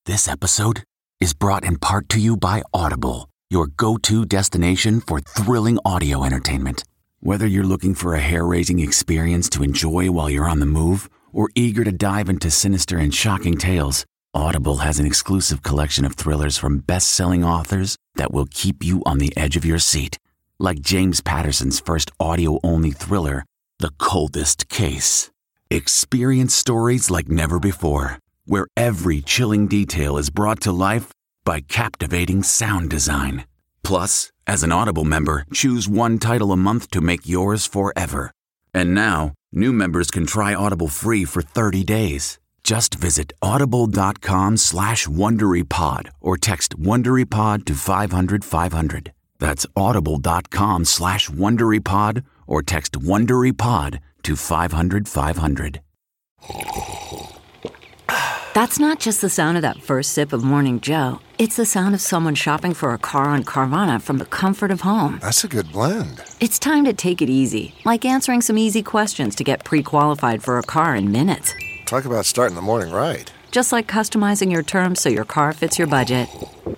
This episode is brought in part to you by Audible, your go-to destination for thrilling audio entertainment. Whether you're looking for a hair-raising experience to enjoy while you're on the move or eager to dive into sinister and shocking tales, Audible has an exclusive collection of thrillers from best-selling authors that will keep you on the edge of your seat. Like James Patterson's first audio-only thriller, The Coldest Case. Experience stories like never before, where every chilling detail is brought to life by captivating sound design. Plus, as an Audible member, choose one title a month to make yours forever. And now, new members can try Audible free for 30 days. Just visit audible.com/WonderyPod or text WonderyPod to 500-500. That's audible.com/WonderyPod or text WonderyPod to 500-500. That's not just the sound of that first sip of Morning Joe. It's the sound of someone shopping for a car on Carvana from the comfort of home. That's a good blend. It's time to take it easy, like answering some easy questions to get pre-qualified for a car in minutes. Talk about starting the morning right. Just like customizing your terms so your car fits your budget.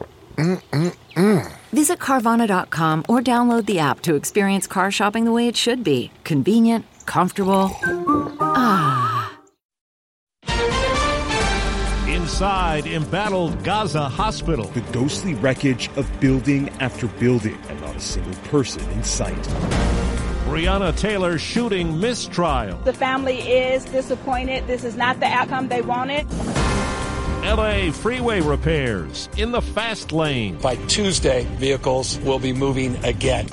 Visit Carvana.com or download the app to experience car shopping the way it should be. Convenient, comfortable. Inside embattled Gaza hospital. The ghostly wreckage of building after building and not a single person in sight. Breonna Taylor shooting mistrial. The family is disappointed. This is not the outcome they wanted. LA freeway repairs in the fast lane. By Tuesday, vehicles will be moving again.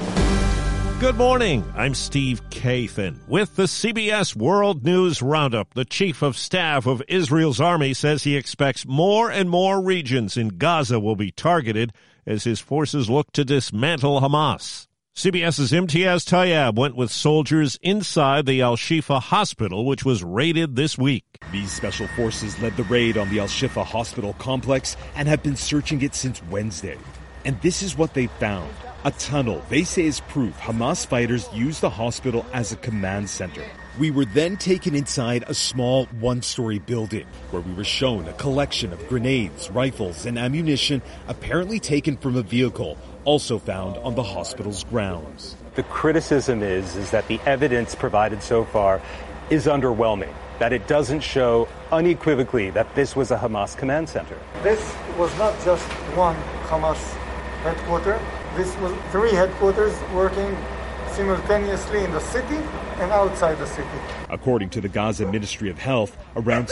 Good morning. I'm Steve Kathan with the CBS World News Roundup. The chief of staff of Israel's army says he expects more and more regions in Gaza will be targeted as his forces look to dismantle Hamas. CBS's Imtiaz Tayyab went with soldiers inside the Al-Shifa hospital, which was raided this week. These special forces led the raid on the Al-Shifa hospital complex and have been searching it since Wednesday. And this is what they found. A tunnel they say is proof Hamas fighters used the hospital as a command center. We were then taken inside a small one-story building where we were shown a collection of grenades, rifles, and ammunition apparently taken from a vehicle also found on the hospital's grounds. The criticism is that the evidence provided so far is underwhelming, that it doesn't show unequivocally that this was a Hamas command center. This was not just one Hamas headquarters. This was 3 headquarters working simultaneously in the city and outside the city. According to the Gaza Ministry of Health, around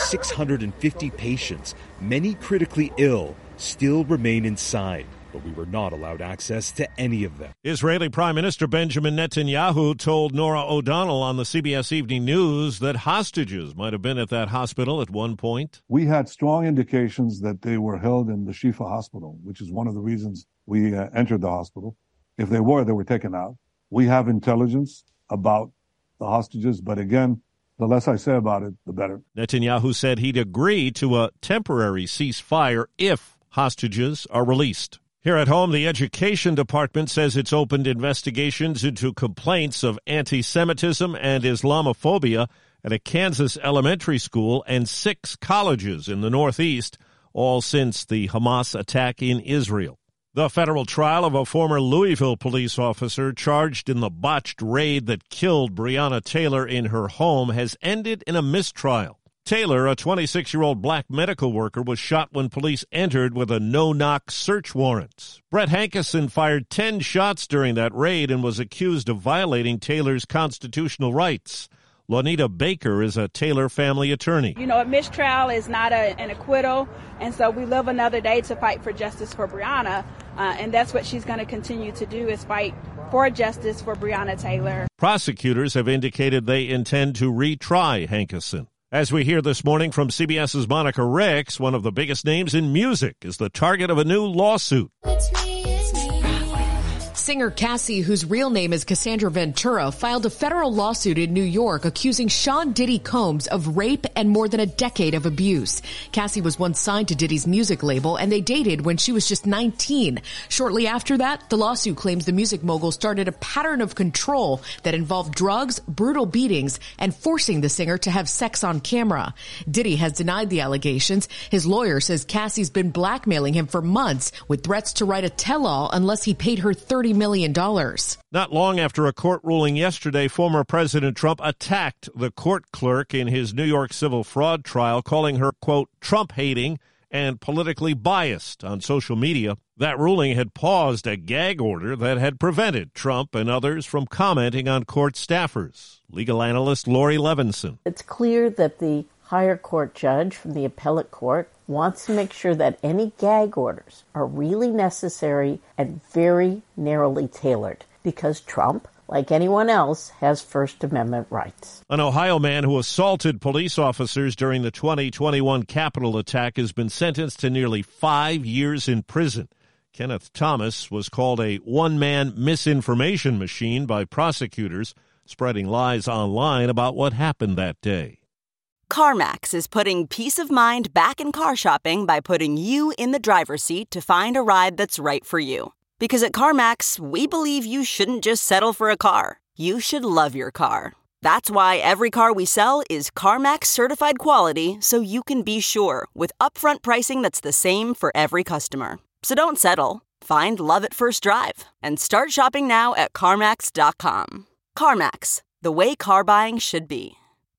650 patients, many critically ill, still remain inside, but we were not allowed access to any of them. Israeli Prime Minister Benjamin Netanyahu told Norah O'Donnell on the CBS Evening News that hostages might have been at that hospital at one point. We had strong indications that they were held in the Shifa hospital, which is one of the reasons we entered the hospital. If they were taken out. We have intelligence about the hostages, but again, the less I say about it, the better. Netanyahu said he'd agree to a temporary ceasefire if hostages are released. Here at home, the Education Department says it's opened investigations into complaints of anti-Semitism and Islamophobia at a Kansas elementary school and 6 colleges in the Northeast, all since the Hamas attack in Israel. The federal trial of a former Louisville police officer charged in the botched raid that killed Breonna Taylor in her home has ended in a mistrial. Taylor, a 26-year-old black medical worker, was shot when police entered with a no-knock search warrant. Brett Hankison fired 10 shots during that raid and was accused of violating Taylor's constitutional rights. Lonita Baker is a Taylor family attorney. You know, a mistrial is not an acquittal, and so we live another day to fight for justice for Breonna, and that's what she's going to continue to do, is fight for justice for Breonna Taylor. Prosecutors have indicated they intend to retry Hankison. As we hear this morning from CBS's Monica Ricks, one of the biggest names in music is the target of a new lawsuit. Singer Cassie, whose real name is Cassandra Ventura, filed a federal lawsuit in New York accusing Sean Diddy Combs of rape and more than a decade of abuse. Cassie was once signed to Diddy's music label, and they dated when she was just 19. Shortly after that, the lawsuit claims the music mogul started a pattern of control that involved drugs, brutal beatings, and forcing the singer to have sex on camera. Diddy has denied the allegations. His lawyer says Cassie's been blackmailing him for months with threats to write a tell-all unless he paid her $30 million. Not long after a court ruling yesterday, former President Trump attacked the court clerk in his New York civil fraud trial, calling her, quote, Trump-hating and politically biased on social media. That ruling had paused a gag order that had prevented Trump and others from commenting on court staffers. Legal analyst Lori Levinson. It's clear that the higher court judge from the appellate court wants to make sure that any gag orders are really necessary and very narrowly tailored, because Trump, like anyone else, has First Amendment rights. An Ohio man who assaulted police officers during the 2021 Capitol attack has been sentenced to nearly 5 years in prison. Kenneth Thomas was called a one-man misinformation machine by prosecutors, spreading lies online about what happened that day. CarMax is putting peace of mind back in car shopping by putting you in the driver's seat to find a ride that's right for you. Because at CarMax, we believe you shouldn't just settle for a car. You should love your car. That's why every car we sell is CarMax certified quality, so you can be sure with upfront pricing that's the same for every customer. So don't settle. Find love at first drive and start shopping now at CarMax.com. CarMax, the way car buying should be.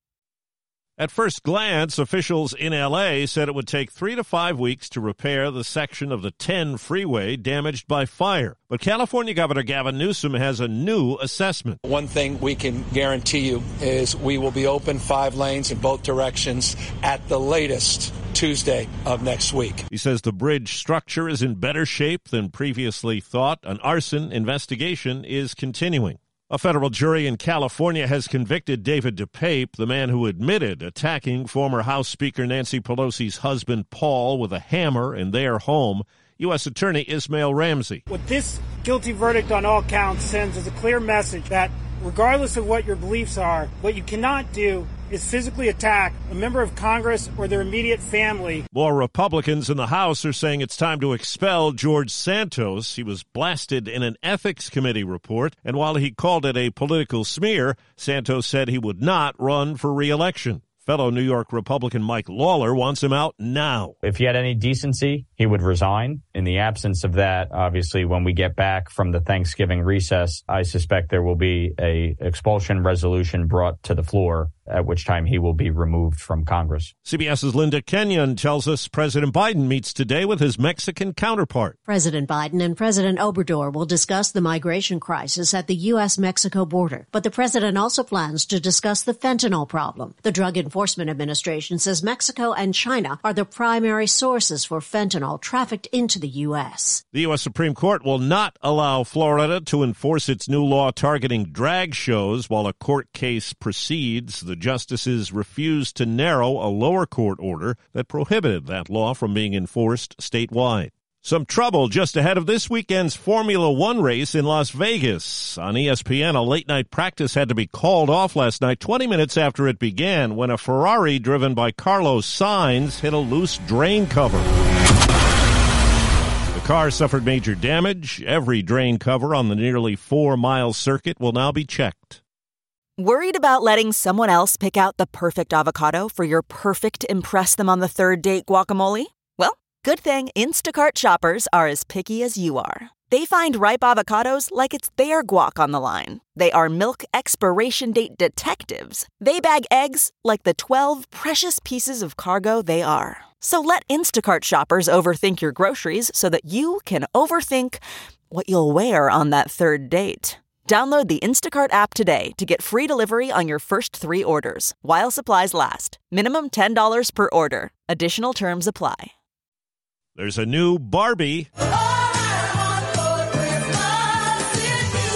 At first glance, officials in L.A. said it would take 3 to 5 weeks to repair the section of the 10 freeway damaged by fire. But California Governor Gavin Newsom has a new assessment. One thing we can guarantee you is we will be open 5 lanes in both directions at the latest Tuesday of next week. He says the bridge structure is in better shape than previously thought. An arson investigation is continuing. A federal jury in California has convicted David DePape, the man who admitted attacking former House Speaker Nancy Pelosi's husband, Paul, with a hammer in their home. U.S. Attorney Ismail Ramsey. What this guilty verdict on all counts sends is a clear message that regardless of what your beliefs are, what you cannot do is physically attack a member of Congress or their immediate family. More Republicans in the House are saying it's time to expel George Santos. He was blasted in an ethics committee report, and while he called it a political smear, Santos said he would not run for re-election. Fellow New York Republican Mike Lawler wants him out now. If he had any decency, he would resign. In the absence of that, obviously, when we get back from the Thanksgiving recess, I suspect there will be a expulsion resolution brought to the floor, at which time he will be removed from Congress. CBS's Linda Kenyon tells us President Biden meets today with his Mexican counterpart. President Biden and President Obrador will discuss the migration crisis at the U.S.-Mexico border. But the president also plans to discuss the fentanyl problem. The Drug Enforcement Administration says Mexico and China are the primary sources for fentanyl trafficked into the U.S. The U.S. Supreme Court will not allow Florida to enforce its new law targeting drag shows while a court case proceeds. The justices refused to narrow a lower court order that prohibited that law from being enforced statewide. Some trouble just ahead of this weekend's Formula One race in Las Vegas. On ESPN, a late-night practice had to be called off last night 20 minutes after it began when a Ferrari driven by Carlos Sainz hit a loose drain cover. The car suffered major damage. Every drain cover on the nearly 4-mile circuit will now be checked. Worried about letting someone else pick out the perfect avocado for your perfect impress-them-on-the-third-date guacamole? Well, good thing Instacart shoppers are as picky as you are. They find ripe avocados like it's their guac on the line. They are milk expiration date detectives. They bag eggs like the 12 precious pieces of cargo they are. So let Instacart shoppers overthink your groceries so that you can overthink what you'll wear on that third date. Download the Instacart app today to get free delivery on your first 3 orders, while supplies last. Minimum $10 per order. Additional terms apply. There's a new Barbie.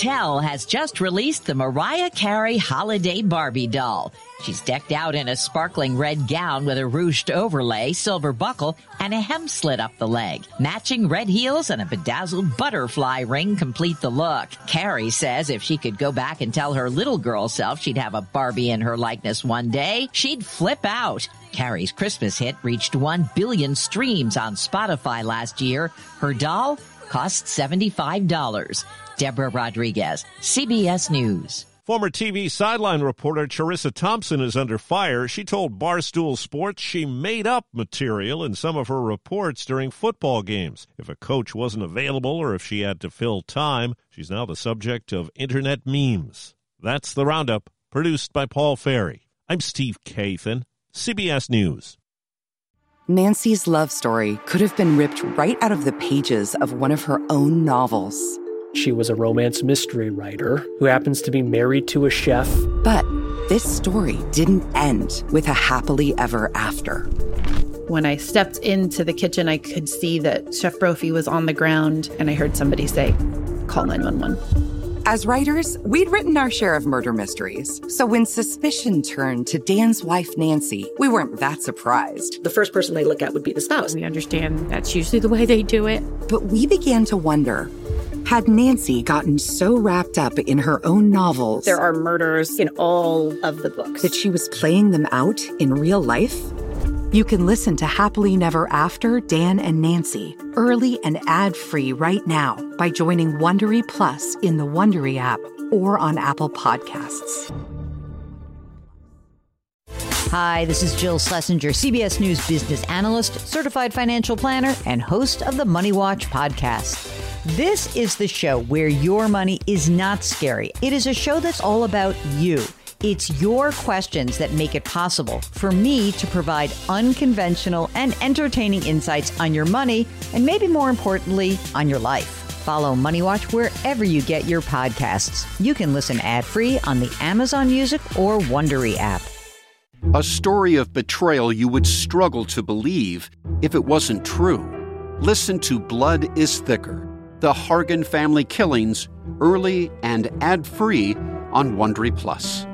Mattel has just released the Mariah Carey Holiday Barbie doll. She's decked out in a sparkling red gown with a ruched overlay, silver buckle, and a hem slit up the leg. Matching red heels and a bedazzled butterfly ring complete the look. Carey says if she could go back and tell her little girl self she'd have a Barbie in her likeness one day, she'd flip out. Carey's Christmas hit reached 1 billion streams on Spotify last year. Her doll cost $75. Deborah Rodriguez, CBS News. Former TV sideline reporter Charissa Thompson is under fire. She told Barstool Sports she made up material in some of her reports during football games. If a coach wasn't available or if she had to fill time, she's now the subject of internet memes. That's the Roundup, produced by Paul Ferry. I'm Steve Kathan, CBS News. Nancy's love story could have been ripped right out of the pages of one of her own novels. She was a romance mystery writer who happens to be married to a chef. But this story didn't end with a happily ever after. When I stepped into the kitchen, I could see that Chef Brophy was on the ground, and I heard somebody say, "Call 911." As writers, we'd written our share of murder mysteries. So when suspicion turned to Dan's wife, Nancy, we weren't that surprised. The first person they look at would be the spouse. We understand that's usually the way they do it. But we began to wonder, had Nancy gotten so wrapped up in her own novels? There are murders in all of the books. That she was playing them out in real life? You can listen to Happily Never After, Dan and Nancy, early and ad-free right now by joining Wondery Plus in the Wondery app or on Apple Podcasts. Hi, this is Jill Schlesinger, CBS News business analyst, certified financial planner, and host of the Money Watch podcast. This is the show where your money is not scary. It is a show that's all about you. It's your questions that make it possible for me to provide unconventional and entertaining insights on your money and maybe more importantly, on your life. Follow Money Watch wherever you get your podcasts. You can listen ad-free on the Amazon Music or Wondery app. A story of betrayal you would struggle to believe if it wasn't true. Listen to Blood is Thicker, the Hargan family killings, early and ad-free on Wondery Plus.